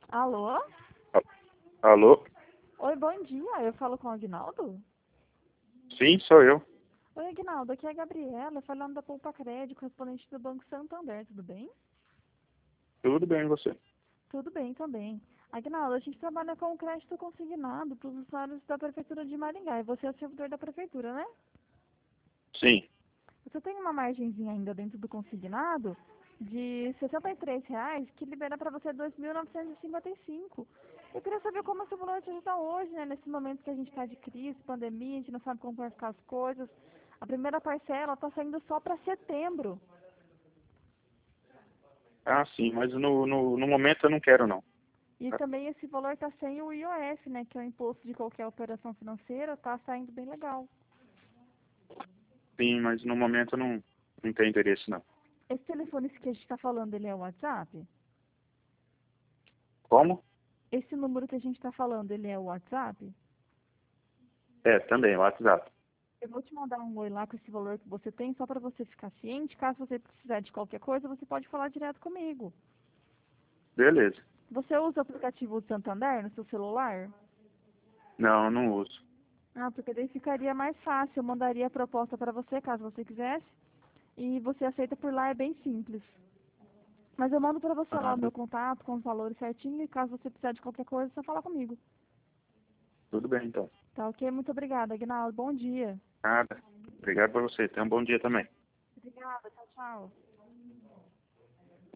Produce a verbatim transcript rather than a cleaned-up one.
Alô? A- Alô? Oi, bom dia. Eu falo com o Aguinaldo? Sim, sou eu. Oi, Aguinaldo. Aqui é a Gabriela, falando da Poupa Crédito, correspondente do Banco Santander. Tudo bem? Tudo bem, e você? Tudo bem também. Aguinaldo, a gente trabalha com crédito consignado para os usuários da Prefeitura de Maringá. E você é o servidor da Prefeitura, né? Sim. Você tem uma margenzinha ainda dentro do consignado de sessenta e três reais que libera para você dois mil novecentos e cinquenta e cinco. Eu queria saber como esse valor te ajuda hoje, né? Nesse momento que a gente está de crise, pandemia, a gente não sabe como vai ficar as coisas. A primeira parcela está saindo só para setembro. Ah, sim, mas no, no, no momento eu não quero, não. E também esse valor está sem o I O F, né? Que é o imposto de qualquer operação financeira, está saindo bem legal. Sim, mas no momento eu não, não tenho interesse, não. Esse telefone que a gente está falando, ele é o WhatsApp? Como? Esse número que a gente está falando, ele é o WhatsApp? É, também, o WhatsApp. Eu vou te mandar um oi lá com esse valor que você tem, só para você ficar ciente. Caso você precisar de qualquer coisa, você pode falar direto comigo. Beleza. Você usa o aplicativo do Santander no seu celular? Não, não uso. Ah, porque daí ficaria mais fácil. Eu mandaria a proposta para você, caso você quisesse. E você aceita por lá, é bem simples. Mas eu mando para você lá Ah, o meu contato com os valores certinho. E caso você precisar de qualquer coisa, é só falar comigo. tudo bem, então. Tá ok? Muito obrigada, Aguinaldo. Bom dia. Nada. Obrigado por você. Tenha um bom dia também. Obrigada. Tchau, tchau.